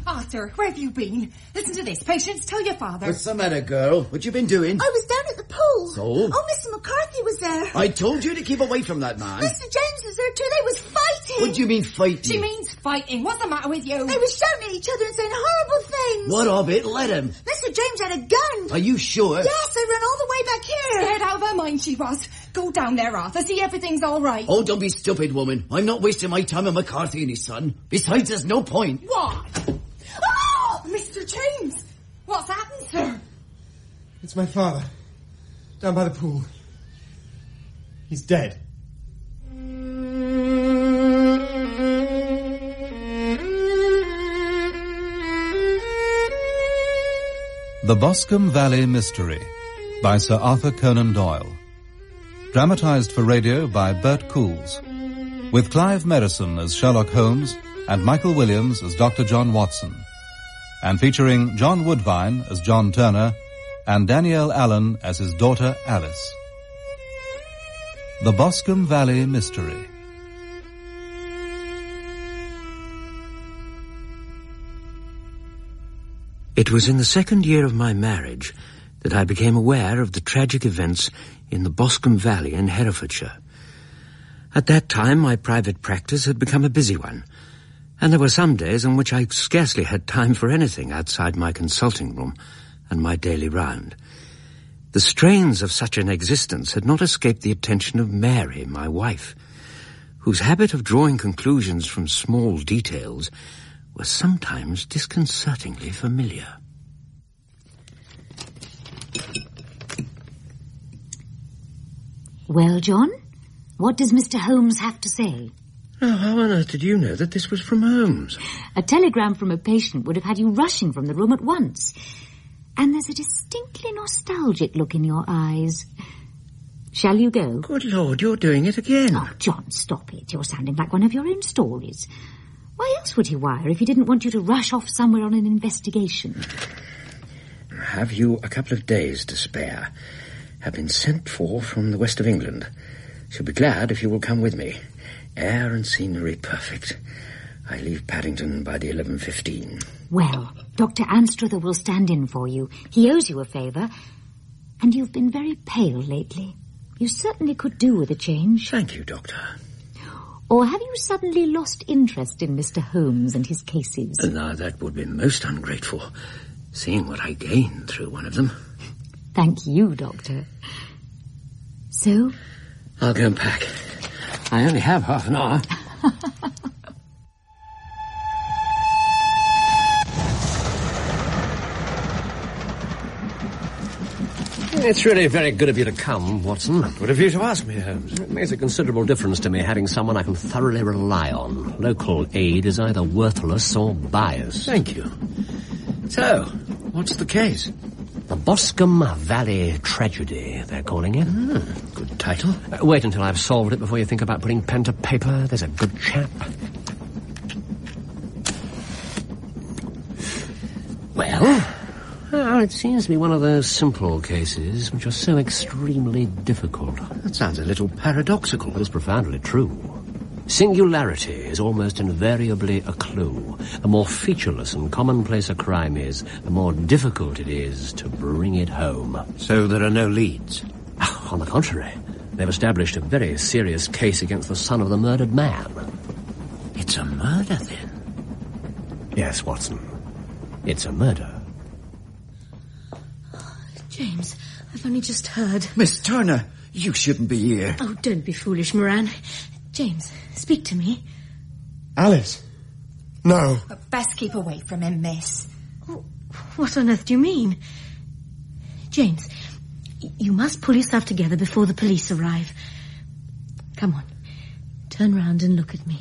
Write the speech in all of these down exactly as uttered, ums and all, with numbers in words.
Arthur, where have you been? Listen to this. Patience, tell your father. What's the matter, girl? What you been doing? I was down at the pool. So? Oh, Mister McCarthy was there. I told you to keep away from that man. Mister James was there too. They was fighting. What do you mean fighting? She means fighting. What's the matter with you? They was shouting at each other and saying horrible things. What of it? Let him. Mister James had a gun. Are you sure? Yes, I ran all the way back here. Scared out of her mind she was. Go down there, Arthur. See everything's all right. Oh, don't be stupid, woman. I'm not wasting my time on McCarthy and his son. Besides, there's no point. What? Oh, Mister James! What's happened, sir? It's my father. Down by the pool. He's dead. The Boscombe Valley Mystery by Sir Arthur Conan Doyle. Dramatised for radio by Bert Coules. With Clive Merrison as Sherlock Holmes and Michael Williams as Doctor John Watson. And featuring John Woodvine as John Turner and Danielle Allen as his daughter Alice. The Boscombe Valley Mystery. It was in the second year of my marriage that I became aware of the tragic events in the Boscombe Valley in Herefordshire. At that time, my private practice had become a busy one, and there were some days on which I scarcely had time for anything outside my consulting room and my daily round. The strains of such an existence had not escaped the attention of Mary, my wife, whose habit of drawing conclusions from small details was sometimes disconcertingly familiar. Well, John, what does Mister Holmes have to say? Oh, how on earth did you know that this was from Holmes? A telegram from a patient would have had you rushing from the room at once. And there's a distinctly nostalgic look in your eyes. Shall you go? Good Lord, you're doing it again. Oh, John, stop it. You're sounding like one of your own stories. Why else would he wire if he didn't want you to rush off somewhere on an investigation? Have you a couple of days to spare? Have been sent for from the west of England. Shall be glad if you will come with me. Air and scenery perfect. I leave Paddington by the eleven fifteen. Well, Doctor Anstruther will stand in for you. He owes you a favour. And you've been very pale lately. You certainly could do with a change. Thank you, Doctor. Or have you suddenly lost interest in Mister Holmes and his cases? Now, that would be most ungrateful, seeing what I gained through one of them. Thank you, Doctor. So? I'll go and pack. I only have half an hour. It's really very good of you to come, Watson. Good of you to ask me, Holmes. It makes a considerable difference to me having someone I can thoroughly rely on. Local aid is either worthless or biased. Thank you. So, what's the case? The Boscombe Valley Tragedy, they're calling it. Hmm, good title. Uh, wait until I've solved it before you think about putting pen to paper. There's a good chap. Well... Oh, it seems to be one of those simple cases which are so extremely difficult. That sounds a little paradoxical. But it's profoundly true. Singularity is almost invariably a clue. The more featureless and commonplace a crime is, the more difficult it is to bring it home. So there are no leads? On the contrary, they've established a very serious case against the son of the murdered man. It's a murder, then? Yes, Watson. It's a murder. James, I've only just heard. Miss Turner, you shouldn't be here. Oh, don't be foolish, Moran. James, speak to me. Alice. No. Best keep away from him, miss. Oh, what on earth do you mean? James, y- you must pull yourself together before the police arrive. Come on. Turn round and look at me.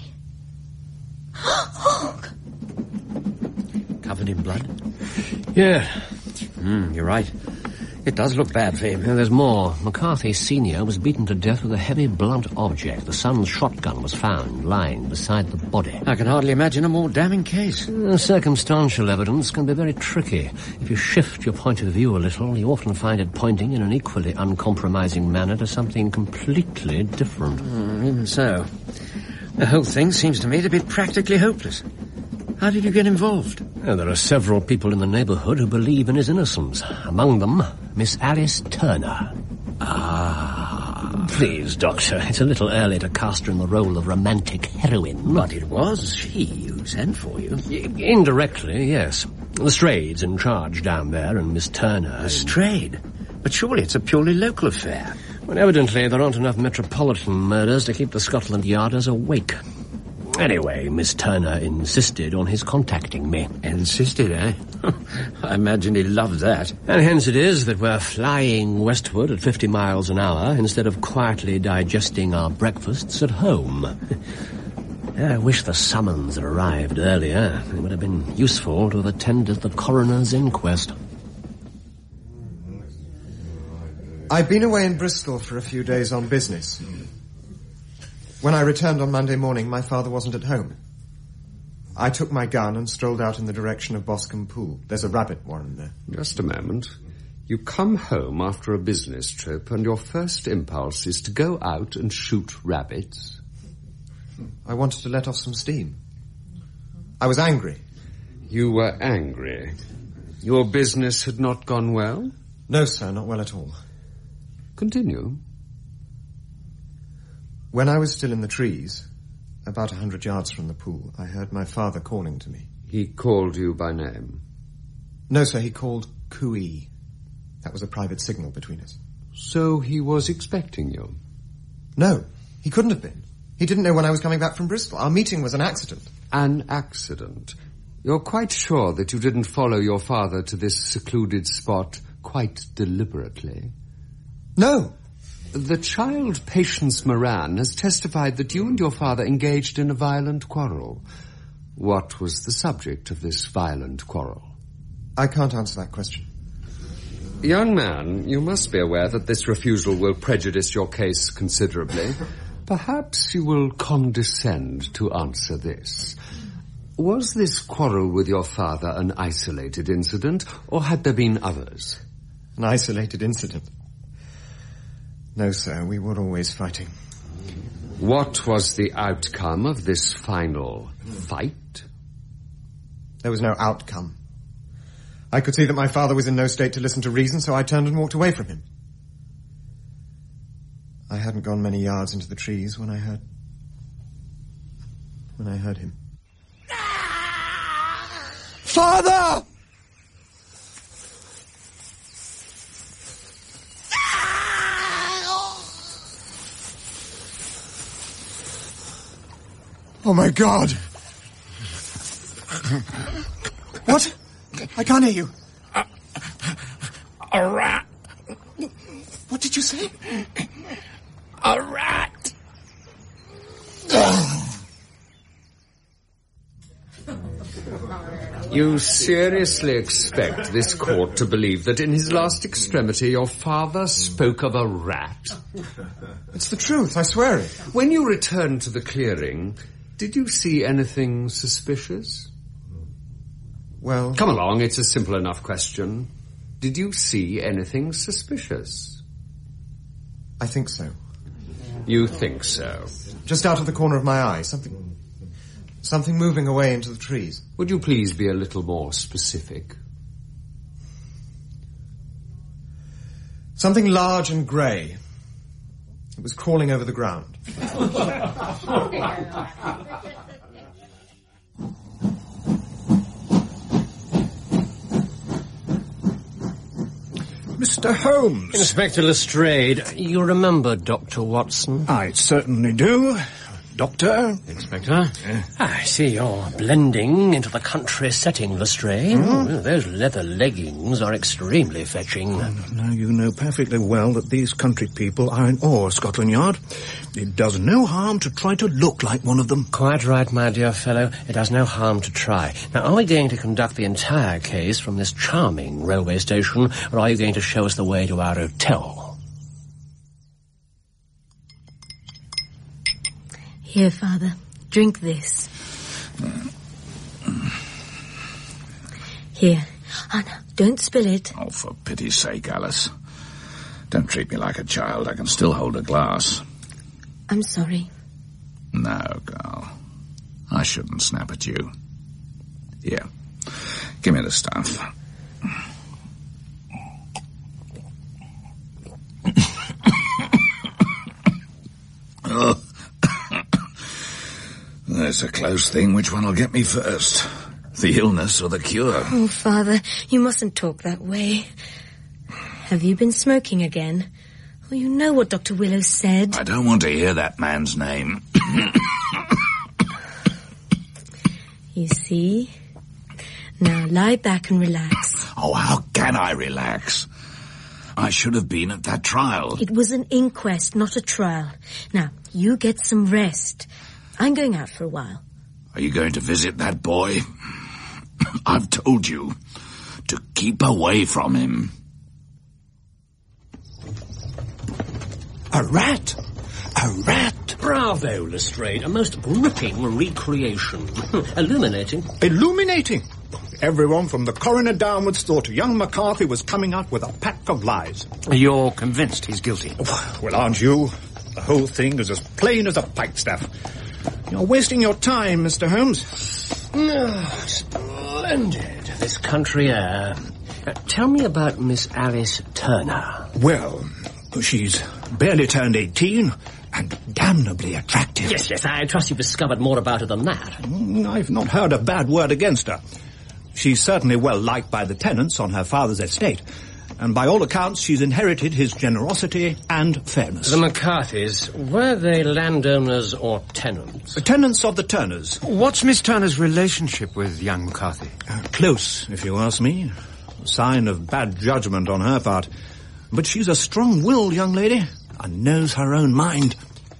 Oh! Covered in blood? Yeah. Mm, you're right. It does look bad for him. And there's more. McCarthy Senior was beaten to death with a heavy blunt object. The son's shotgun was found lying beside the body. I can hardly imagine a more damning case. Uh, circumstantial evidence can be very tricky. If you shift your point of view a little, you often find it pointing in an equally uncompromising manner to something completely different. Mm, even so. The whole thing seems to me to be practically hopeless. How did you get involved? Well, there are several people in the neighbourhood who believe in his innocence. Among them, Miss Alice Turner. Ah. Please, Doctor, it's a little early to cast her in the role of romantic heroine. But it was she who sent for you. I- indirectly, yes. Lestrade's in charge down there, and Miss Turner... Lestrade? But surely it's a purely local affair. Well, evidently there aren't enough metropolitan murders to keep the Scotland Yarders awake. Anyway, Miss Turner insisted on his contacting me. Insisted, eh? I imagine he loved that. And hence it is that we're flying westward at fifty miles an hour instead of quietly digesting our breakfasts at home. I wish the summons had arrived earlier. It would have been useful to have attended the coroner's inquest. I'd been away in Bristol for a few days on business. When I returned on Monday morning, my father wasn't at home. I took my gun and strolled out in the direction of Boscombe Pool. There's a rabbit warren there. Just a moment. You come home after a business trip, and your first impulse is to go out and shoot rabbits? I wanted to let off some steam. I was angry. You were angry? Your business had not gone well? No, sir, not well at all. Continue. When I was still in the trees, about a hundred yards from the pool, I heard my father calling to me. He called you by name? No, sir, he called Cooey. That was a private signal between us. So he was expecting you? No, he couldn't have been. He didn't know when I was coming back from Bristol. Our meeting was an accident. An accident? You're quite sure that you didn't follow your father to this secluded spot quite deliberately? No. The child Patience Moran has testified that you and your father engaged in a violent quarrel. What was the subject of this violent quarrel? I can't answer that question. Young man, you must be aware that this refusal will prejudice your case considerably. Perhaps you will condescend to answer this. Was this quarrel with your father an isolated incident, or had there been others? An isolated incident? No, sir, we were always fighting. What was the outcome of this final fight? There was no outcome. I could see that my father was in no state to listen to reason, so I turned and walked away from him. I hadn't gone many yards into the trees when I heard... when I heard him. Father! Oh, my God! What? I can't hear you. A, a rat. What did you say? A rat. You seriously expect this court to believe that in his last extremity your father spoke of a rat? It's the truth, I swear it. When you returned to the clearing, did you see anything suspicious? Well... Come along, it's a simple enough question. Did you see anything suspicious? I think so. You think so? Just out of the corner of my eye, something... something moving away into the trees. Would you please be a little more specific? Something large and grey. It was crawling over the ground. Mister Holmes. Inspector Lestrade, you remember Doctor Watson? I certainly do. Doctor? Inspector? Yeah. I see you're blending into the country setting, Lestrade. Mm. Oh, those leather leggings are extremely fetching. Now, you know perfectly well that these country people are in awe of Scotland Yard. It does no harm to try to look like one of them. Quite right, my dear fellow. It does no harm to try. Now, are we going to conduct the entire case from this charming railway station, or are you going to show us the way to our hotel? Here, Father, drink this. Here. Oh, no, don't spill it. Oh, for pity's sake, Alice. Don't treat me like a child. I can still hold a glass. I'm sorry. No, girl. I shouldn't snap at you. Here. Give me the stuff. Oh. That's a close thing. Which one will get me first? The illness or the cure? Oh, Father, you mustn't talk that way. Have you been smoking again? Well, you know what Doctor Willow said. I don't want to hear that man's name. You see? Now lie back and relax. Oh, how can I relax? I should have been at that trial. It was an inquest, not a trial. Now, you get some rest. I'm going out for a while. Are you going to visit that boy? I've told you to keep away from him. A rat! A rat! Bravo, Lestrade. A most gripping recreation. Illuminating. Illuminating? Everyone from the coroner downwards thought young McCarthy was coming out with a pack of lies. You're convinced he's guilty? Well, aren't you? The whole thing is as plain as a pikestaff. You're wasting your time, Mister Holmes. Oh, splendid. This country air. Uh, tell me about Miss Alice Turner. Well, she's barely turned eighteen and damnably attractive. Yes, yes, I trust you've discovered more about her than that. I've not heard a bad word against her. She's certainly well liked by the tenants on her father's estate, and by all accounts she's inherited his generosity and fairness. The McCarthys, were they landowners or tenants? The tenants of the Turners. What's Miss Turner's relationship with young McCarthy? Uh, close, if you ask me. A sign of bad judgment on her part. But she's a strong-willed young lady and knows her own mind.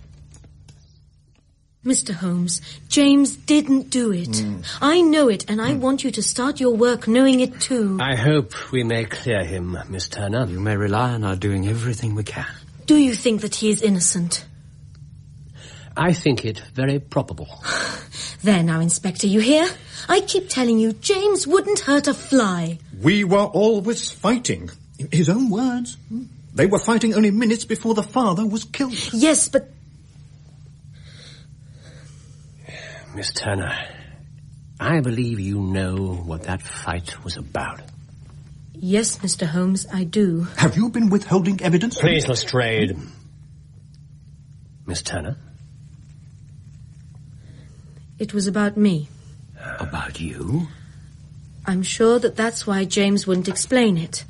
Mister Holmes, James didn't do it. Mm. I know it, and I mm. want you to start your work knowing it too. I hope we may clear him, Miss Turner. You may rely on our doing everything we can. Do you think that he is innocent? I think it very probable. There now, Inspector, you hear? I keep telling you, James wouldn't hurt a fly. We were always fighting. His own words. They were fighting only minutes before the father was killed. Yes, but... Miss Turner, I believe you know what that fight was about. Yes, Mister Holmes, I do. Have you been withholding evidence? Please, Lestrade. Miss Turner? It was about me. About you? I'm sure that that's why James wouldn't explain it.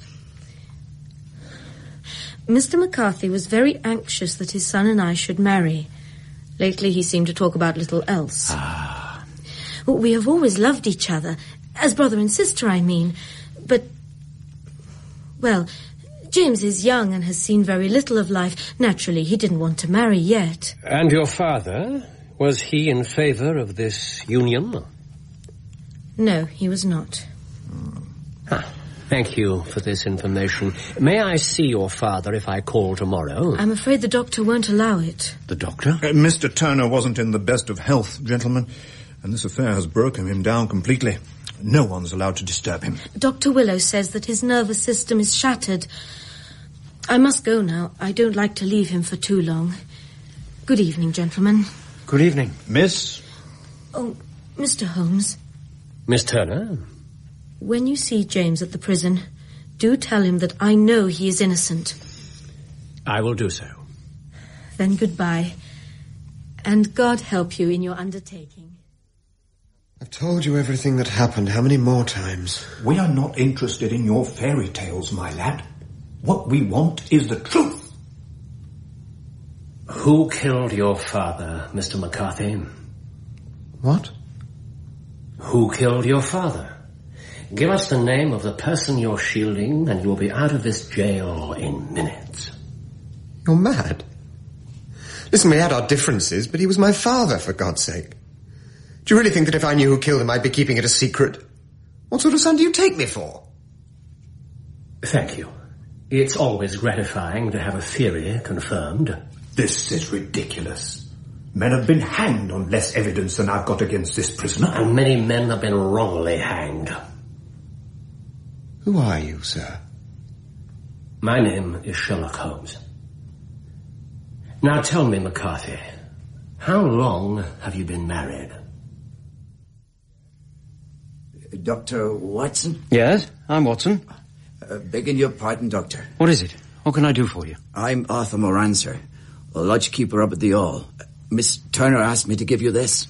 Mister McCarthy was very anxious that his son and I should marry. Lately he seemed to talk about little else. Ah. Well, we have always loved each other, as brother and sister, I mean. But, well, James is young and has seen very little of life. Naturally, he didn't want to marry yet. And your father? Was he in favour of this union? No, he was not. Ah, thank you for this information. May I see your father if I call tomorrow? I'm afraid the doctor won't allow it. The doctor? Uh, Mister Turner wasn't in the best of health, gentlemen, and this affair has broken him down completely. No one's allowed to disturb him. Doctor Willow says that his nervous system is shattered. I must go now. I don't like to leave him for too long. Good evening, gentlemen. Good evening. Miss? Oh, Mister Holmes. Miss Turner? When you see James at the prison, do tell him that I know he is innocent. I will do so. Then goodbye. And God help you in your undertaking. I've told you everything that happened. How many more times? We are not interested in your fairy tales, my lad. What we want is the truth. Who killed your father, Mister McCarthy? What? Who killed your father? Give us the name of the person you're shielding, and you'll be out of this jail in minutes. You're mad. Listen, we had our differences, but he was my father, for God's sake. Do you really think that if I knew who killed him, I'd be keeping it a secret? What sort of son do you take me for? Thank you. It's always gratifying to have a theory confirmed. This is ridiculous. Men have been hanged on less evidence than I've got against this prisoner. And many men have been wrongly hanged. Who are you, sir? My name is Sherlock Holmes. Now tell me, McCarthy, how long have you been married? Doctor Watson? Yes, I'm Watson. Uh, begging your pardon, Doctor. What is it? What can I do for you? I'm Arthur Moran, sir. A lodge keeper up at the All. Uh, Miss Turner asked me to give you this.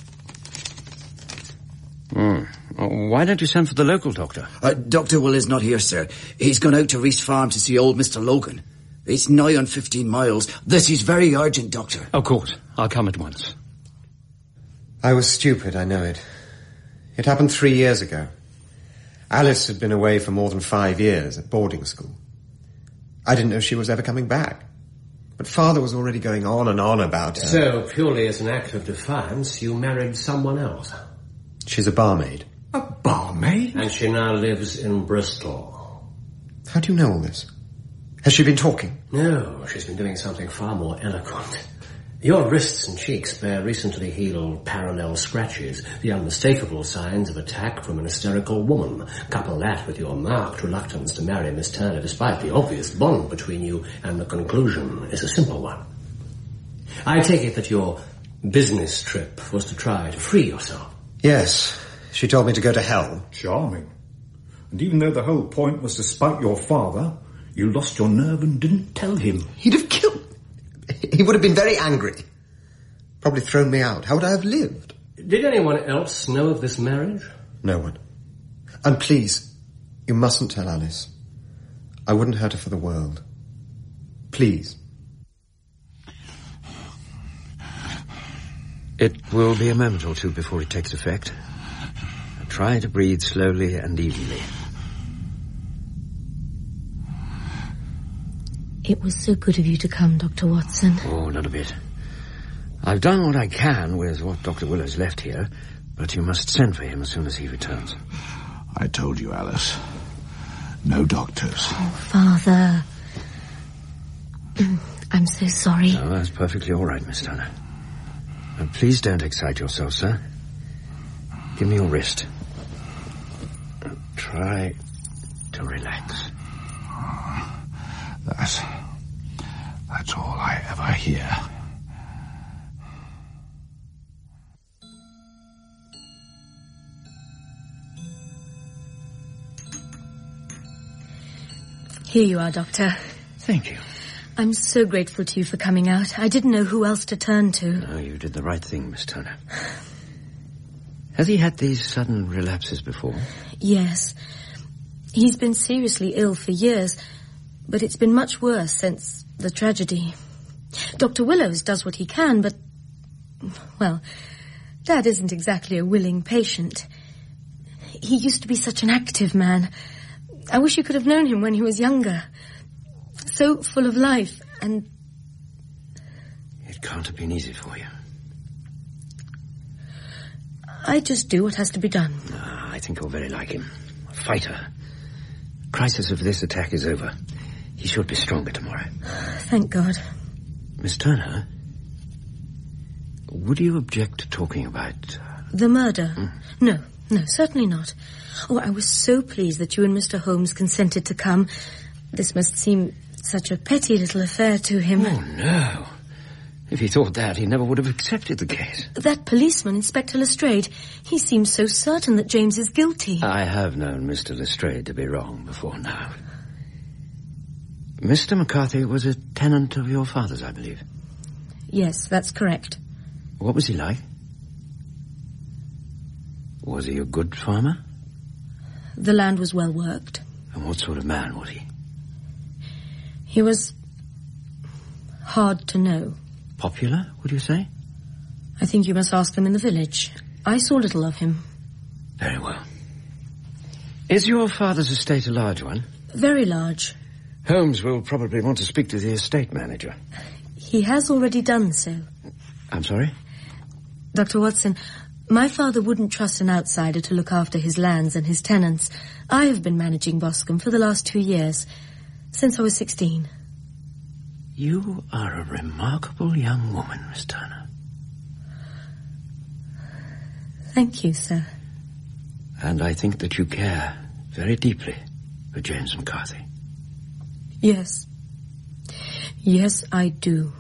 Hmm. Why don't you send for the local doctor? Uh, Doctor Will is not here, sir. He's gone out to Reese Farm to see old Mister Logan. It's nigh on fifteen miles. This is very urgent, Doctor. Of course. I'll come at once. I was stupid, I know it. It happened three years ago. Alice had been away for more than five years at boarding school. I didn't know she was ever coming back. But Father was already going on and on about her. So, purely as an act of defiance, you married someone else? She's a barmaid. A barmaid? And she now lives in Bristol. How do you know all this? Has she been talking? No, she's been doing something far more eloquent. Your wrists and cheeks bear recently healed parallel scratches, the unmistakable signs of attack from an hysterical woman. Couple that with your marked reluctance to marry Miss Turner despite the obvious bond between you, and the conclusion is a simple one. I take it that your business trip was to try to free yourself. Yes. She told me to go to hell. Charming. And even though the whole point was to spite your father, you lost your nerve and didn't tell him. He'd have killed... He would have been very angry. Probably thrown me out. How would I have lived? Did anyone else know of this marriage? No one. And please, you mustn't tell Alice. I wouldn't hurt her for the world. Please. It will be a moment or two before it takes effect. Try to breathe slowly and evenly. It was so good of you to come, Doctor Watson. Oh, not a bit. I've done what I can with what Doctor Willows left here, but you must send for him as soon as he returns. I told you, Alice. No doctors. Oh, Father. I'm so sorry. No, that's perfectly all right, Miss Turner. And please don't excite yourself, sir. Give me your wrist. Try to relax. That's... that's all I ever hear. Here you are, Doctor. Thank you. I'm so grateful to you for coming out. I didn't know who else to turn to. No, you did the right thing, Miss Turner. Has he had these sudden relapses before? Yes. He's been seriously ill for years, but it's been much worse since the tragedy. Doctor Willows does what he can, but... well, Dad isn't exactly a willing patient. He used to be such an active man. I wish you could have known him when he was younger. So full of life, and... It can't have been easy for you. I just do what has to be done. Ah, I think you're very like him. A fighter. The crisis of this attack is over. He should be stronger tomorrow. Thank God. Miss Turner, would you object to talking about... Uh... The murder? Hmm? No, no, certainly not. Oh, I was so pleased that you and Mister Holmes consented to come. This must seem such a petty little affair to him. Oh, no. If he thought that, he never would have accepted the case. That policeman, Inspector Lestrade, he seems so certain that James is guilty. I have known Mister Lestrade to be wrong before now. Mister McCarthy was a tenant of your father's, I believe. Yes, that's correct. What was he like? Was he a good farmer? The land was well worked. And what sort of man was he? He was hard to know. Popular, would you say? I think you must ask them in the village. I saw little of him. Very well. Is your father's estate a large one? Very large. Holmes will probably want to speak to the estate manager. He has already done so. I'm sorry? Doctor Watson, my father wouldn't trust an outsider to look after his lands and his tenants. I have been managing Boscombe for the last two years, since I was sixteen. You are a remarkable young woman, Miss Turner. Thank you, sir. And I think that you care very deeply for James McCarthy. Yes. Yes, I do.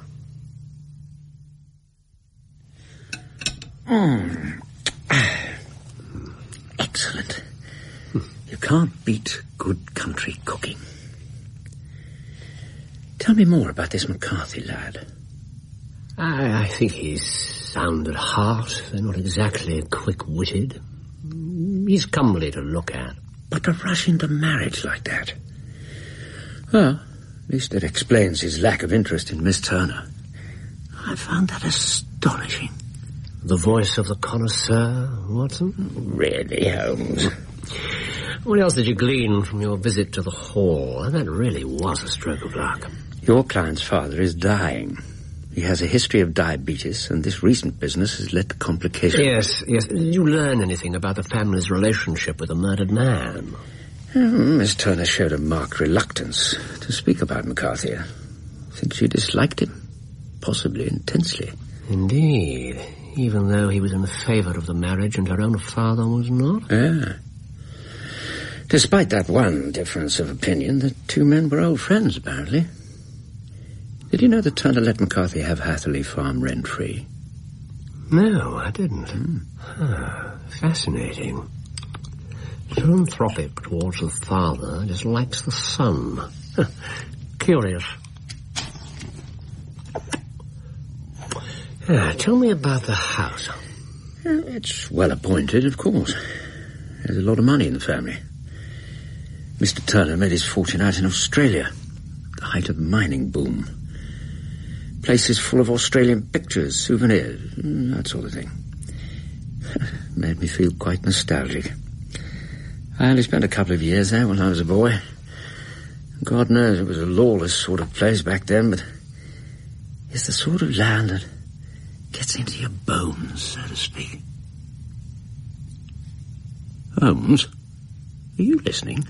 Mm. Excellent. can't beat good country cooking. Tell me more about this McCarthy lad. I, I think he's sound at heart, though not exactly quick-witted. He's comely to look at. But to rush into marriage like that... Well, at least it explains his lack of interest in Miss Turner. I found that astonishing. The voice of the connoisseur, Watson? Really, Holmes? What else did you glean from your visit to the hall? And that really was a stroke of luck. Your client's father is dying. He has a history of diabetes, and this recent business has led to complications. Yes, yes. Did you learn anything about the family's relationship with the murdered man? Miss Turner showed a marked reluctance to speak about McCarthy. I think she disliked him, possibly intensely. Indeed, even though he was in favour of the marriage and her own father was not? Yeah. Despite that one difference of opinion, the two men were old friends, apparently. Did you know that Turner let McCarthy have Hatherley Farm rent-free? No, I didn't. Mm. Huh, fascinating. Philanthropic towards the father, dislikes the son. Curious. Ah, tell me about the house. It's well appointed, of course. There's a lot of money in the family. Mister Turner made his fortune out in Australia, the height of the mining boom. Places full of Australian pictures, souvenirs, that sort of thing. Made me feel quite nostalgic. I only spent a couple of years there when I was a boy. God knows it was a lawless sort of place back then, but it's the sort of land that gets into your bones, so to speak. Holmes, are you listening?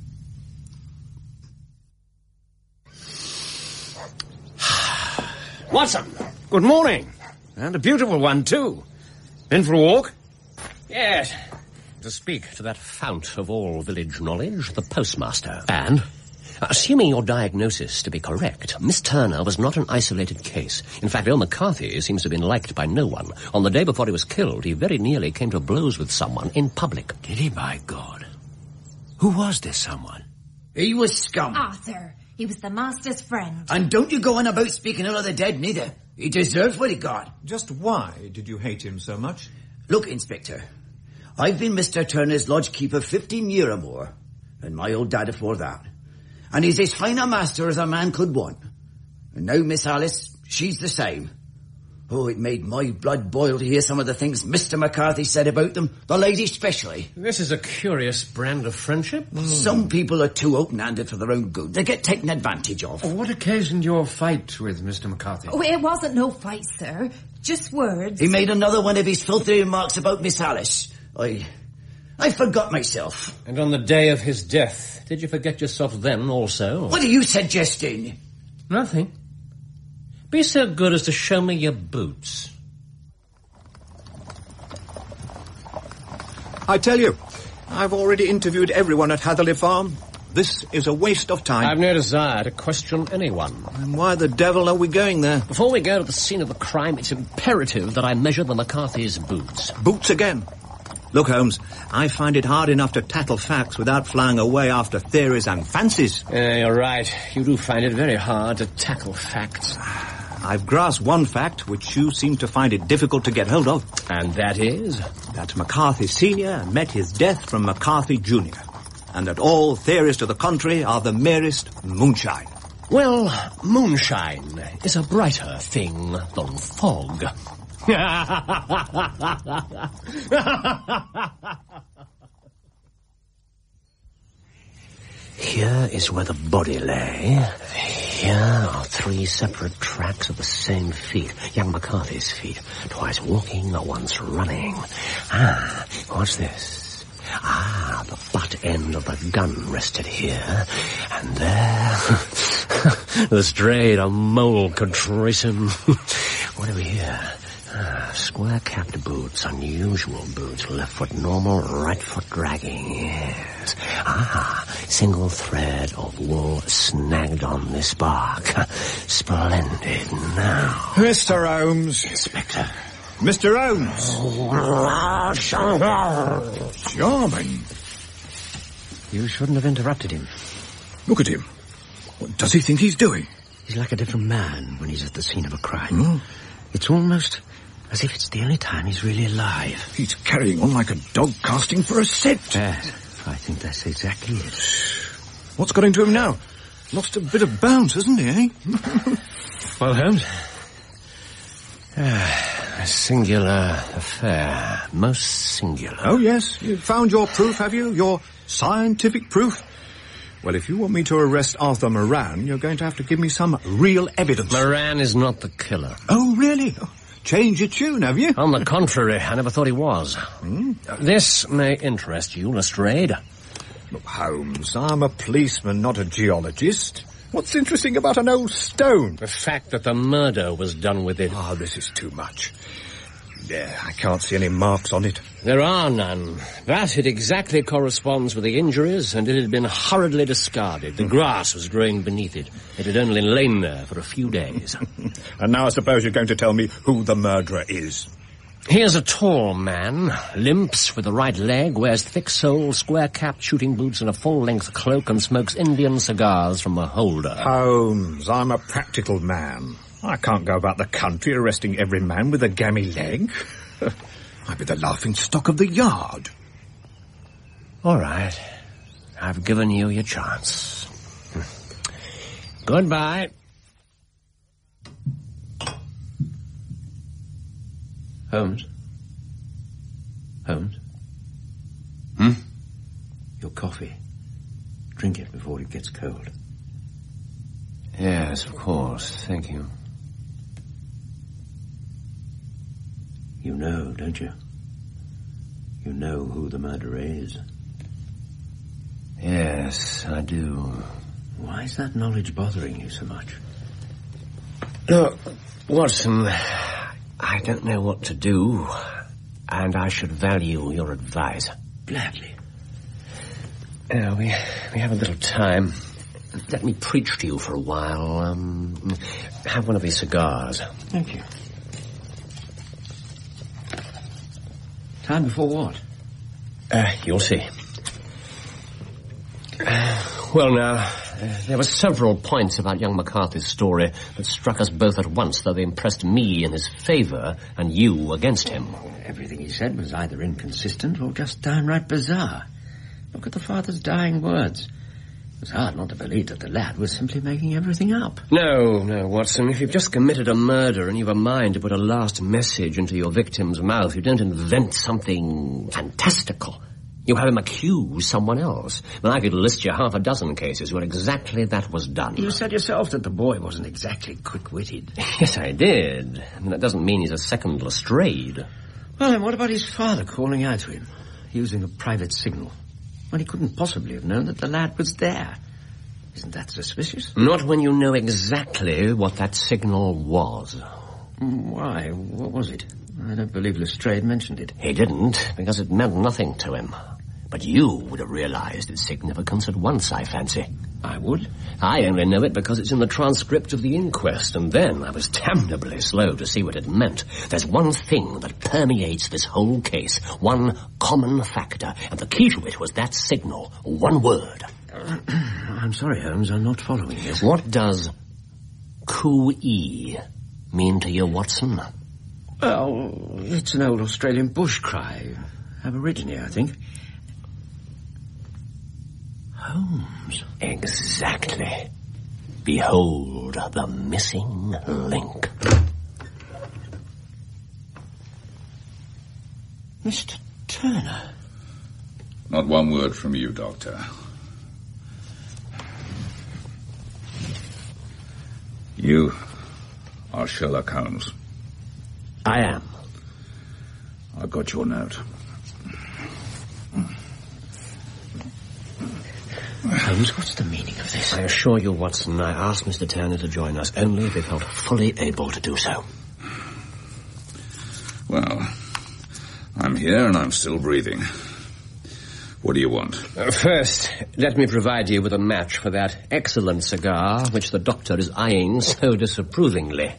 Watson, good morning. And a beautiful one, too. Been for a walk? Yes. To speak to that fount of all village knowledge, the postmaster. And? Assuming your diagnosis to be correct, Miss Turner was not an isolated case. In fact, Bill McCarthy seems to have been liked by no one. On the day before he was killed, he very nearly came to blows with someone in public. Did he, by God? Who was this someone? He was scum. Arthur. He was the master's friend. And don't you go on about speaking ill of the dead, neither. He deserved what he got. Just why did you hate him so much? Look, Inspector, I've been Mister Turner's lodge keeper fifteen year or more, and my old dad afore that. And he's as fine a master as a man could want. And now Miss Alice, she's the same. Oh, it made my blood boil to hear some of the things Mister McCarthy said about them, the lady especially. This is a curious brand of friendship. Mm. Some people are too open-handed for their own good. They get taken advantage of. Oh, what occasioned your fight with Mister McCarthy? Oh, it wasn't no fight, sir. Just words. He made another one of his filthy remarks about Miss Alice. I... I forgot myself. And on the day of his death, did you forget yourself then also? What are you suggesting? Nothing. Be so good as to show me your boots. I tell you, I've already interviewed everyone at Hatherley Farm. This is a waste of time. I've no desire to question anyone. And why the devil are we going there? Before we go to the scene of the crime, it's imperative that I measure the McCarthy's boots. Boots again? Look, Holmes, I find it hard enough to tackle facts without flying away after theories and fancies. Yeah, you're right. You do find it very hard to tackle facts. I've grasped one fact, which you seem to find it difficult to get hold of. And that is? That McCarthy Senior met his death from McCarthy Junior And that all theories to the contrary are the merest moonshine. Well, moonshine is a brighter thing than fog. Here is where the body lay. Here are three separate tracks of the same feet. Young McCarthy's feet. Twice walking, once running. Ah, what's this? Ah, the butt end of the gun rested here. And there... the strayed a mole could trace him. What do we hear? Ah, square-capped boots, unusual boots, left foot normal, right foot dragging, yes. Ah, single thread of wool snagged on this bark. Splendid now. Mister Holmes. Inspector. Mister Holmes. Oh, Charming. You shouldn't have interrupted him. Look at him. What does he think he's doing? He's like a different man when he's at the scene of a crime. Hmm? It's almost as if it's the only time he's really alive. He's carrying on like a dog casting for a scent. Yes, I think that's exactly it. What's got into him now? Lost a bit of bounce, hasn't he, eh? Well, Holmes? Ah, a singular affair. Most singular. Oh, yes. You found your proof, have you? Your scientific proof? Well, if you want me to arrest Arthur Moran, you're going to have to give me some real evidence. Moran is not the killer. Oh, really? Oh, change your tune, have you? On the contrary, I never thought he was. Hmm? This may interest you, Lestrade. Look, Holmes, I'm a policeman, not a geologist. What's interesting about an old stone? The fact that the murder was done with it. Oh, this is too much. Yeah, I can't see any marks on it. There are none. But it exactly corresponds with the injuries, and it had been hurriedly discarded. The grass was growing beneath it. It had only lain there for a few days. And now I suppose you're going to tell me who the murderer is. He is a tall man, limps with the right leg, wears thick-soled, square-capped shooting boots and a full-length cloak, and smokes Indian cigars from a holder. Holmes, I'm a practical man. I can't go about the country arresting every man with a gammy leg. I'd be the laughing stock of the yard. All right. I've given you your chance. Goodbye. Holmes? Holmes? Hmm? Your coffee. Drink it before it gets cold. Yes, of course. Thank you. You know, don't you? You know who the murderer is. Yes, I do. Why is that knowledge bothering you so much? Look, Watson, I don't know what to do, and I should value your advice. Gladly. Uh, we, we have a little time. Let me preach to you for a while. Um, have one of these cigars. Thank you. Time before what? Uh, you'll see. Uh, well, now, uh, there were several points about young McCarthy's story that struck us both at once, though they impressed me in his favour and you against him. Everything he said was either inconsistent or just downright bizarre. Look at the father's dying words. It was hard not to believe that the lad was simply making everything up. No, no, Watson. If you've just committed a murder and you've a mind to put a last message into your victim's mouth, you don't invent something fantastical. You have him accuse someone else. Well, I could list you half a dozen cases where exactly that was done. You said yourself that the boy wasn't exactly quick-witted. Yes, I did. And that doesn't mean he's a second Lestrade. Well, then what about his father calling out to him, using a private signal? Well, he couldn't possibly have known that the lad was there. Isn't that suspicious? Not when you know exactly what that signal was. Why? What was it? I don't believe Lestrade mentioned it. He didn't, because it meant nothing to him. But you would have realized its significance at once, I fancy. I would? I only know it because it's in the transcript of the inquest, and then I was damnably slow to see what it meant. There's one thing that permeates this whole case, one common factor, and the key to it was that signal, one word. I'm sorry, Holmes, I'm not following this. What does coo-ee mean to you, Watson? Well, it's an old Australian bush cry. Aborigine, I think. Holmes. Exactly. Behold the missing link. Mister Turner. Not one word from you, Doctor. You are Sherlock Holmes. I am. I got your note. Holmes, what's the meaning of this? I assure you, Watson, I asked Mister Turner to join us only if he felt fully able to do so. Well, I'm here and I'm still breathing. What do you want? Uh, first, let me provide you with a match for that excellent cigar which the doctor is eyeing so disapprovingly.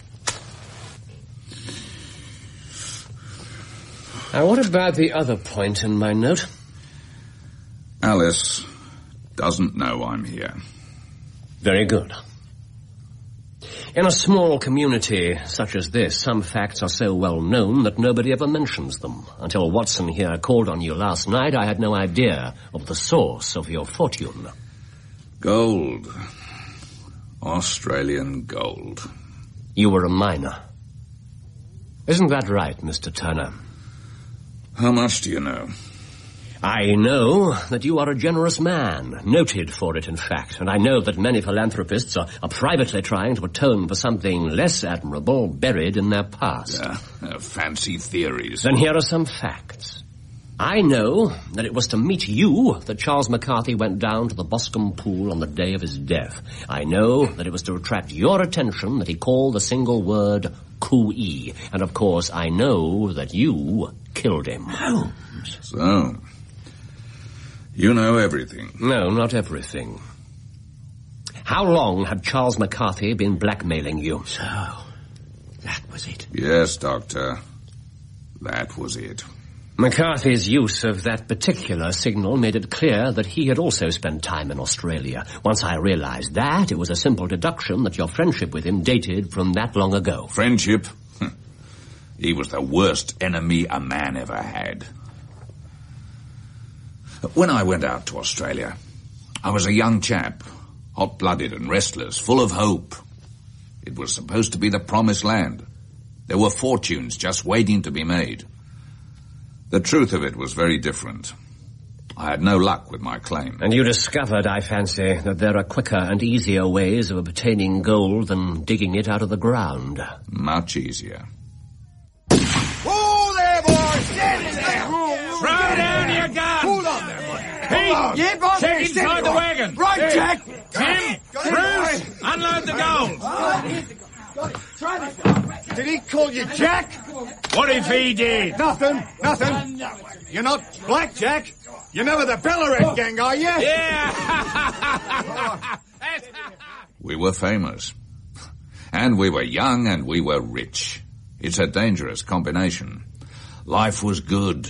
Now, what about the other point in my note? Alice doesn't know I'm here. Very good. In a small community such as this, some facts are so well known that nobody ever mentions them. Until Watson here called on you last night, I had no idea of the source of your fortune. Gold. Australian gold. You were a miner. Isn't that right, Mister Turner? How much do you know? I know that you are a generous man, noted for it, in fact, and I know that many philanthropists are, are privately trying to atone for something less admirable buried in their past. Yeah, uh, fancy theories. Then here are some facts. I know that it was to meet you that Charles McCarthy went down to the Boscombe Pool on the day of his death. I know that it was to attract your attention that he called the single word cooee. And of course, I know that you killed him. Holmes. So, you know everything. No, not everything. How long had Charles McCarthy been blackmailing you? So, that was it. Yes, Doctor. That was it. McCarthy's use of that particular signal made it clear that he had also spent time in Australia. Once I realized that, it was a simple deduction that your friendship with him dated from that long ago. Friendship? He was the worst enemy a man ever had. When I went out to Australia, I was a young chap, hot-blooded and restless, full of hope. It was supposed to be the promised land. There were fortunes just waiting to be made. The truth of it was very different. I had no luck with my claim. And you discovered, I fancy, that there are quicker and easier ways of obtaining gold than digging it out of the ground. Much easier. Whoa there, boys! Stand there! Throw down your gun! Hold on there, boy. Pete, Yeah, boss. check inside the wagon. Right, There. Jack. Tim, Bruce, unload the gold. Did he call you Jack? What if he did? Nothing, nothing. You're not Black Jack. You're never the Ballarat gang, are you? Yeah. We were famous. And we were young and we were rich. It's a dangerous combination. Life was good.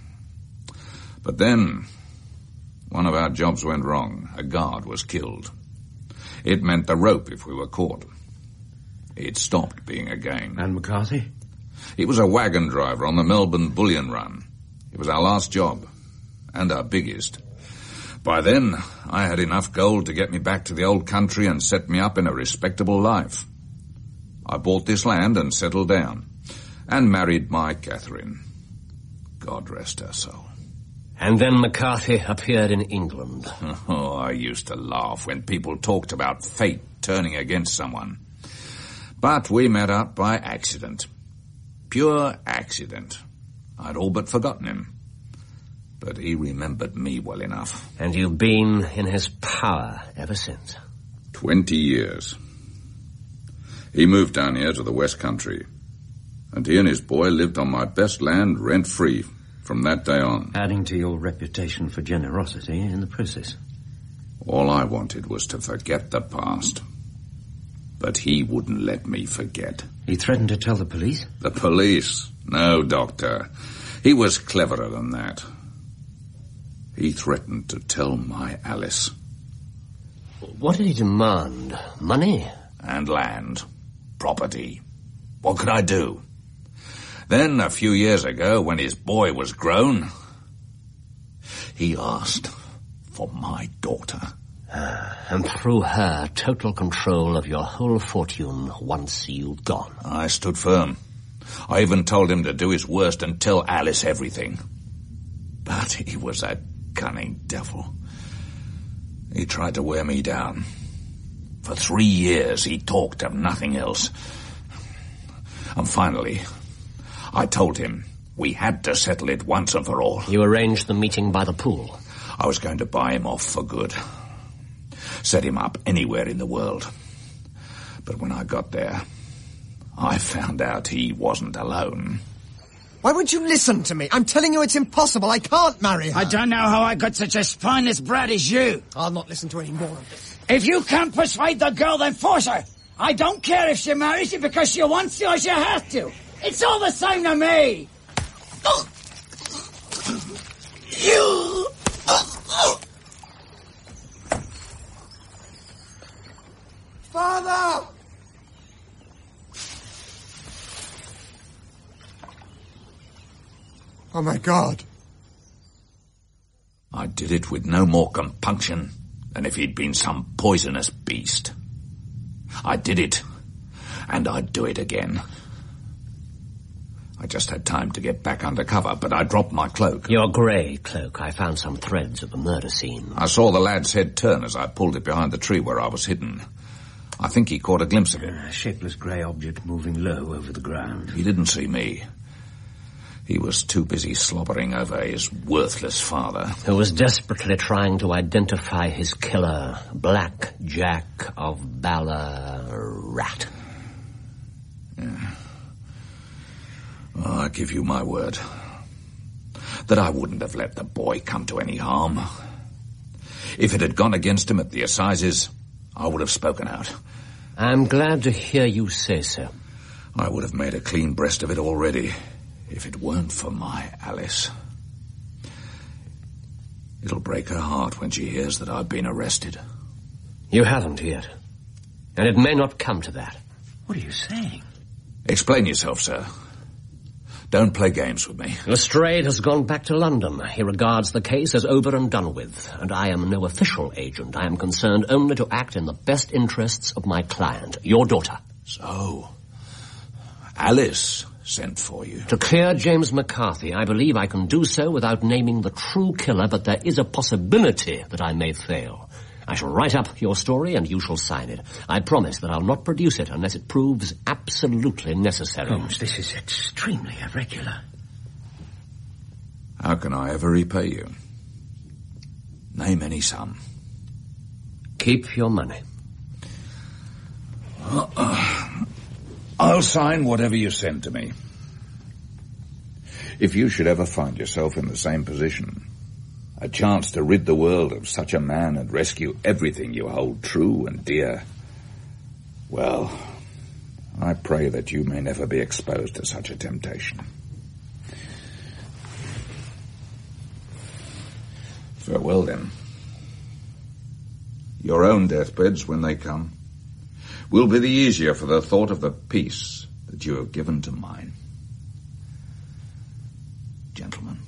But then, one of our jobs went wrong. A guard was killed. It meant the rope if we were caught. It stopped being a game. And McCarthy? He was a wagon driver on the Melbourne Bullion Run. It was our last job. And our biggest. By then, I had enough gold to get me back to the old country and set me up in a respectable life. I bought this land and settled down. And married my Catherine. God rest her soul. And then McCarthy appeared in England. Oh, I used to laugh when people talked about fate turning against someone. But we met up by accident. Pure accident. I'd all but forgotten him. But he remembered me well enough. And you've been in his power ever since. Twenty years. He moved down here to the West Country. And he and his boy lived on my best land rent-free from that day on. Adding to your reputation for generosity in the process. All I wanted was to forget the past. But he wouldn't let me forget. He threatened to tell the police? The police? No, Doctor. He was cleverer than that. He threatened to tell my Alice. What did he demand? Money? And land. Property. What could I do? Then, a few years ago, when his boy was grown, he asked for my daughter. And through her, total control of your whole fortune once you've gone. I stood firm. I even told him to do his worst and tell Alice everything. But he was a cunning devil. He tried to wear me down. For three years, he talked of nothing else. And finally, I told him we had to settle it once and for all. You arranged the meeting by the pool. I was going to buy him off for good. Set him up anywhere in the world. But when I got there, I found out he wasn't alone. Why won't you listen to me? I'm telling you it's impossible. I can't marry her. I don't know how I got such a spineless brat as you. I'll not listen to any more of this. If you can't persuade the girl, then force her. I don't care if she marries you because she wants to or she has to. It's all the same to me. You... Oh, my God. I did it with no more compunction than if he'd been some poisonous beast. I did it, and I'd do it again. I just had time to get back under cover, but I dropped my cloak. Your grey cloak. I found some threads at the murder scene. I saw the lad's head turn as I pulled it behind the tree where I was hidden. I think he caught a glimpse of it. A shapeless grey object moving low over the ground. He didn't see me. He was too busy slobbering over his worthless father. Who was desperately trying to identify his killer, Black Jack of Ballarat. Yeah. Oh, I give you my word that I wouldn't have let the boy come to any harm. If it had gone against him at the assizes, I would have spoken out. I'm glad to hear you say so. I would have made a clean breast of it already, if it weren't for my Alice. It'll break her heart when she hears that I've been arrested. You haven't yet. And it may not come to that. What are you saying? Explain yourself, sir. Don't play games with me. Lestrade has gone back to London. He regards the case as over and done with, and I am no official agent. I am concerned only to act in the best interests of my client, your daughter. So, Alice sent for you. To clear James McCarthy, I believe I can do so without naming the true killer, but there is a possibility that I may fail. I shall write up your story and you shall sign it. I promise that I'll not produce it unless it proves absolutely necessary. Holmes, this is extremely irregular. How can I ever repay you? Name any sum. Keep your money. Uh, I'll sign whatever you send to me. If you should ever find yourself in the same position, a chance to rid the world of such a man and rescue everything you hold true and dear, well, I pray that you may never be exposed to such a temptation. Farewell, then. Your own deathbeds, when they come, will be the easier for the thought of the peace that you have given to mine. Gentlemen.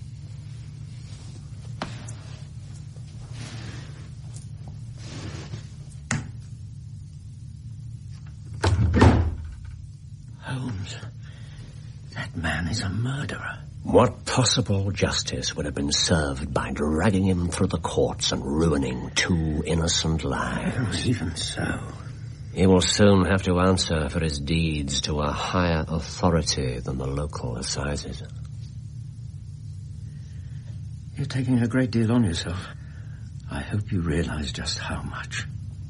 Holmes, that man is a murderer. What possible justice would have been served by dragging him through the courts and ruining two innocent lives? Even so. He will soon have to answer for his deeds to a higher authority than the local assizes. You're taking a great deal on yourself. I hope you realize just how much.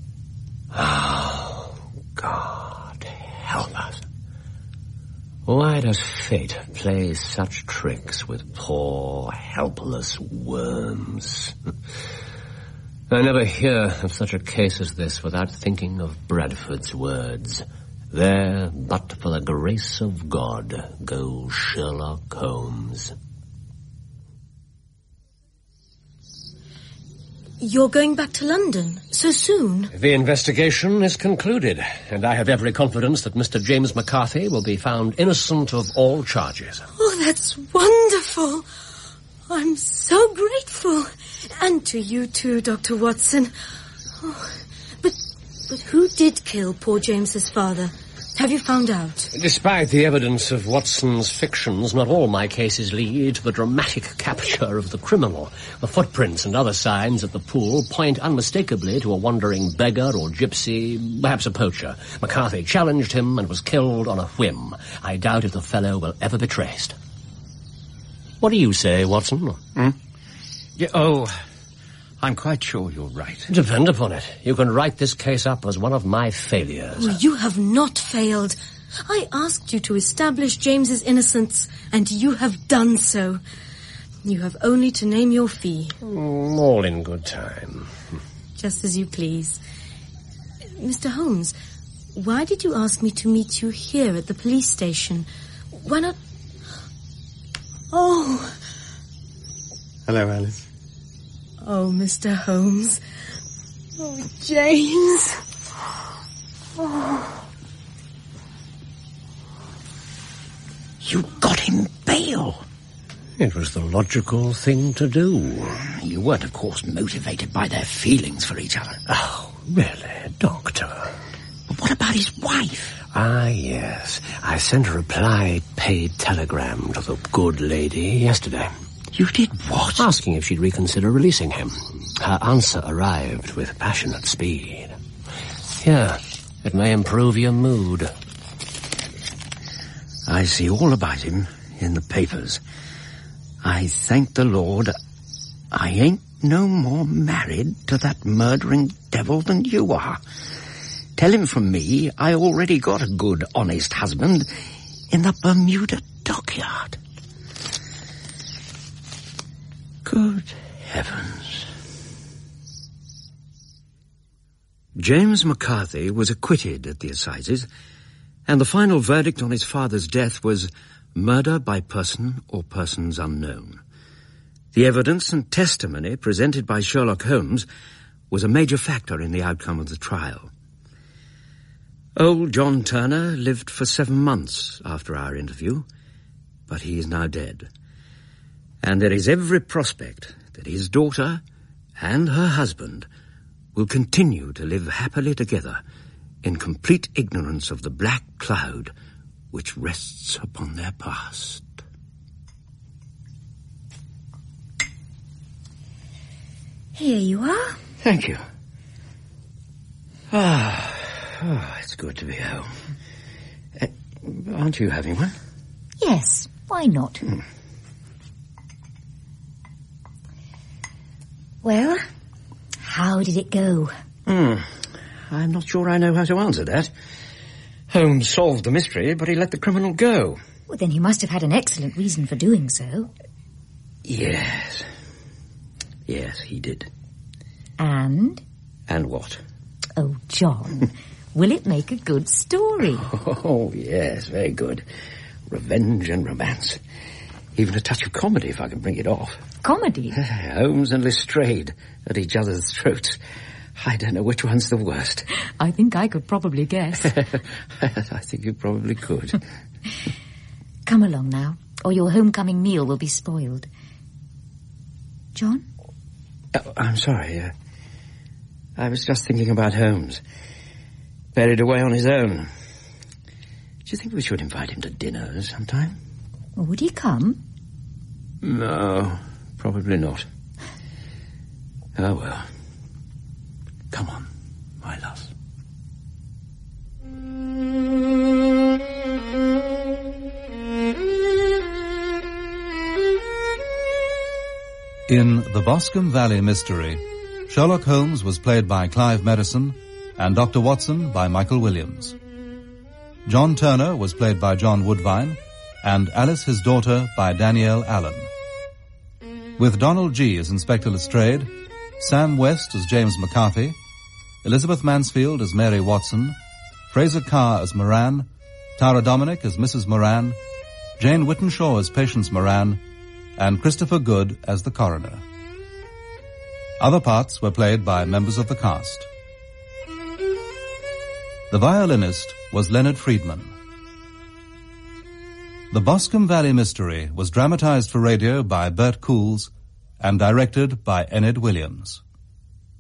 Oh, God, help us. Why does fate play such tricks with poor, helpless worms? I never hear of such a case as this without thinking of Bradford's words. There, but for the grace of God, goes Sherlock Holmes. You're going back to London so soon? The investigation is concluded, and I have every confidence that Mister James McCarthy will be found innocent of all charges. Oh, that's wonderful. I'm so grateful. And to you too, Doctor Watson. Oh, but, but who did kill poor James's father? Have you found out? Despite the evidence of Watson's fictions, not all my cases lead to the dramatic capture of the criminal. The footprints and other signs at the pool point unmistakably to a wandering beggar or gypsy, perhaps a poacher. McCarthy challenged him and was killed on a whim. I doubt if the fellow will ever be traced. What do you say, Watson? Hmm? Yeah, oh, I'm quite sure you're right. Depend upon it. You can write this case up as one of my failures. Oh, you have not failed. I asked you to establish James's innocence, and you have done so. You have only to name your fee. Mm, all in good time. Just as you please. Mister Holmes, why did you ask me to meet you here at the police station? Why not... Oh... Hello, Alice. Oh, Mister Holmes. Oh, James. Oh. You got him bail. It was the logical thing to do. You weren't, of course, motivated by their feelings for each other. Oh, really, Doctor? But what about his wife? Ah, yes. I sent a reply-paid telegram to the good lady yesterday. You did what? Asking if she'd reconsider releasing him. Her answer arrived with passionate speed. Here, it may improve your mood. I see all about him in the papers. I thank the Lord I ain't no more married to that murdering devil than you are. Tell him from me I already got a good, honest husband in the Bermuda dockyard. Good heavens. James McCarthy was acquitted at the assizes, and the final verdict on his father's death was murder by person or persons unknown. The evidence and testimony presented by Sherlock Holmes was a major factor in the outcome of the trial. Old John Turner lived for seven months after our interview, but he is now dead. And there is every prospect that his daughter and her husband will continue to live happily together in complete ignorance of the black cloud which rests upon their past. Here you are. Thank you. Ah, oh, it's good to be home. Uh, aren't you having one? Yes, why not? Hmm. Well, how did it go? Hmm. I'm not sure I know how to answer that. Holmes solved the mystery, but he let the criminal go. Well, then he must have had an excellent reason for doing so. Yes. Yes, he did. And? And what? Oh, John, will it make a good story? Oh, yes, very good. Revenge and romance. Even a touch of comedy, if I can bring it off. Comedy? Holmes and Lestrade at each other's throats. I don't know which one's the worst. I think I could probably guess. I think you probably could. Come along now, or your homecoming meal will be spoiled. John? Oh, I'm sorry. Uh, I was just thinking about Holmes. Buried away on his own. Do you think we should invite him to dinner sometime? Would he come? No, probably not. Oh, well. Come on, my love. In The Boscombe Valley Mystery, Sherlock Holmes was played by Clive Merrison and Doctor Watson by Michael Williams. John Turner was played by John Woodvine and Alice, his daughter, by Danielle Allen. With Donald G. as Inspector Lestrade, Sam West as James McCarthy, Elizabeth Mansfield as Mary Watson, Fraser Carr as Moran, Tara Dominic as Missus Moran, Jane Whittenshaw as Patience Moran, and Christopher Good as the coroner. Other parts were played by members of the cast. The violinist was Leonard Friedman. The Boscombe Valley Mystery was dramatized for radio by Bert Coules and directed by Enid Williams.